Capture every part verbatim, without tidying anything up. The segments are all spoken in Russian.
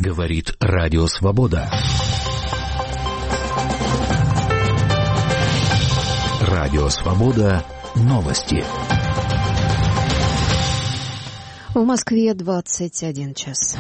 Говорит Радио Свобода. Радио Свобода. Новости. В Москве двадцать один час.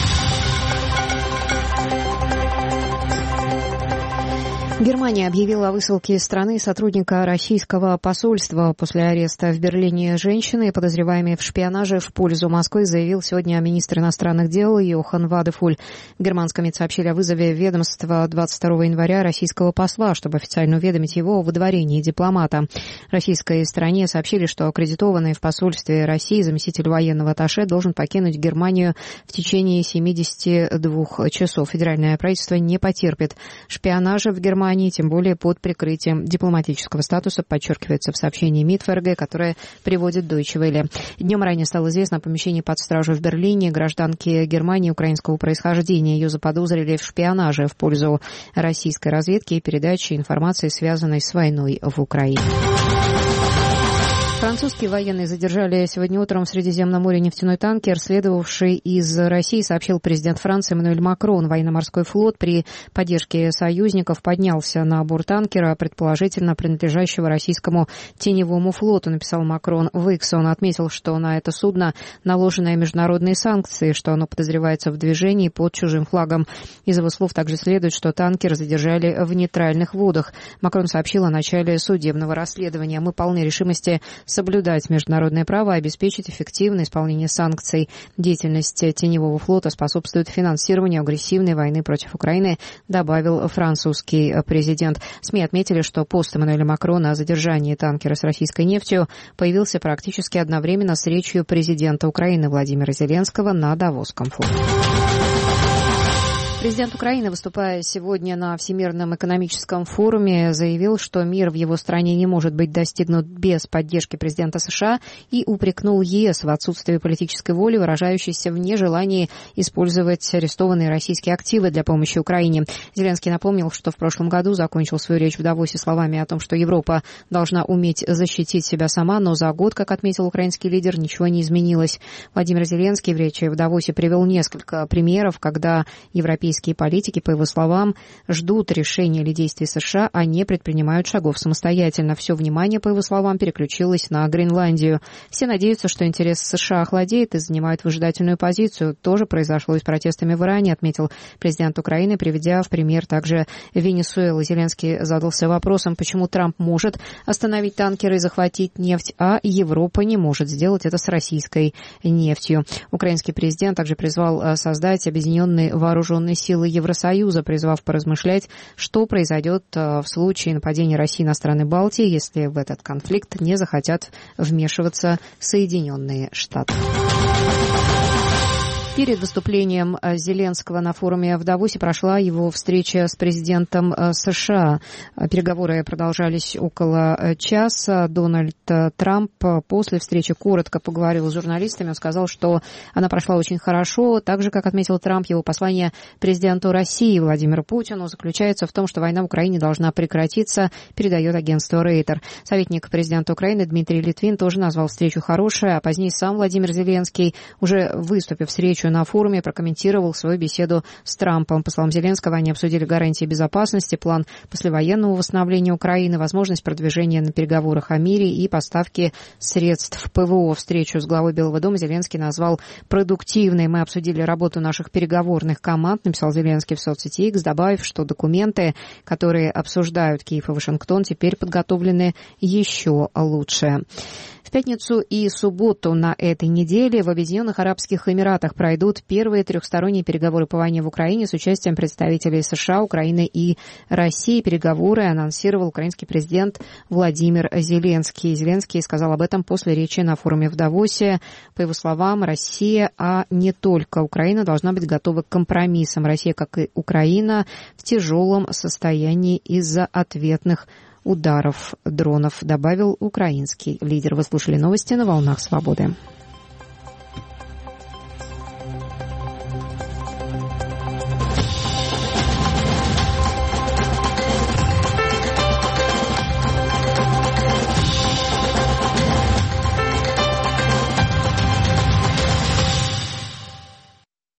Германия объявила о высылке из страны сотрудника российского посольства после ареста в Берлине женщины, подозреваемой в шпионаже в пользу Москвы, заявил сегодня министр иностранных дел Йохан Вадефуль. В германском МИД сообщили о вызове ведомства двадцать второго января российского посла, чтобы официально уведомить его о выдворении дипломата. Российской стороне сообщили, что аккредитованный в посольстве России заместитель военного атташе должен покинуть Германию в течение семидесяти двух часов. Федеральное правительство не потерпит шпионажа в Германии, тем более под прикрытием дипломатического статуса, подчеркивается в сообщении МИД ФРГ, которое приводит Deutsche Welle. Днем ранее стало известно о помещении под стражу в Берлине гражданки Германии украинского происхождения. Ее заподозрили в шпионаже в пользу российской разведки и передаче информации, связанной с войной в Украине. Французские военные задержали сегодня утром в Средиземном море нефтяной танкер, следовавший из России, сообщил президент Франции Эммануэль Макрон. Военно-морской флот при поддержке союзников поднялся на борт танкера, предположительно принадлежащего российскому теневому флоту, написал Макрон в Икс. Он отметил, что на это судно наложены международные санкции, что оно подозревается в движении под чужим флагом. Из его слов также следует, что танкер задержали в нейтральных водах. Макрон сообщил о начале судебного расследования. Мы полны решимости соблюдать международное право и обеспечить эффективное исполнение санкций. Деятельность теневого флота способствует финансированию агрессивной войны против Украины, добавил французский президент. СМИ отметили, что пост Эммануэля Макрона о задержании танкера с российской нефтью появился практически одновременно с речью президента Украины Владимира Зеленского на Давосском форуме. Президент Украины, выступая сегодня на Всемирном экономическом форуме, заявил, что мир в его стране не может быть достигнут без поддержки президента США и упрекнул ЕС в отсутствии политической воли, выражающейся в нежелании использовать арестованные российские активы для помощи Украине. Зеленский напомнил, что в прошлом году закончил свою речь в Давосе словами о том, что Европа должна уметь защитить себя сама, но за год, как отметил украинский лидер, ничего не изменилось. Владимир Зеленский в речи в Давосе привел несколько примеров, когда европейские Европейские политики, по его словам, ждут решения или действий США, а не предпринимают шагов самостоятельно. Все внимание, по его словам, переключилось на Гренландию. Все надеются, что интерес США охладеет и занимают выжидательную позицию. Тоже произошло и с протестами в Иране, отметил президент Украины, приведя в пример также Венесуэлу. Зеленский задался вопросом, почему Трамп может остановить танкеры и захватить нефть, а Европа не может сделать это с российской нефтью. Украинский президент также призвал создать объединенные вооруженные силы Евросоюза, призвав поразмышлять, что произойдет в случае нападения России на страны Балтии, если в этот конфликт не захотят вмешиваться Соединенные Штаты. Перед выступлением Зеленского на форуме в Давосе прошла его встреча с президентом США. Переговоры продолжались около часа. Дональд Трамп после встречи коротко поговорил с журналистами. Он сказал, что она прошла очень хорошо. Так же, как отметил Трамп, его послание президенту России Владимиру Путину заключается в том, что война в Украине должна прекратиться, передает агентство Рейтер. Советник президента Украины Дмитрий Литвин тоже назвал встречу хорошей, а позднее сам Владимир Зеленский, уже выступив встречу на форуме, прокомментировал свою беседу с Трампом. По словам Зеленского, они обсудили гарантии безопасности, план послевоенного восстановления Украины, возможность продвижения на переговорах о мире и поставки средств ПВО. Встречу с главой Белого дома Зеленский назвал продуктивной. Мы обсудили работу наших переговорных команд, написал Зеленский в соцсети X, добавив, что документы, которые обсуждают Киев и Вашингтон, теперь подготовлены еще лучше. В пятницу и субботу на этой неделе в Объединенных Арабских Эмиратах пройдут первые трехсторонние переговоры по войне в Украине с участием представителей США, Украины и России. Переговоры анонсировал украинский президент Владимир Зеленский. Зеленский сказал об этом после речи на форуме в Давосе. По его словам, Россия, а не только Украина, должна быть готова к компромиссам. Россия, как и Украина, в тяжелом состоянии из-за ответных ударов дронов, добавил украинский лидер. Вы слушали новости на «Волнах Свободы».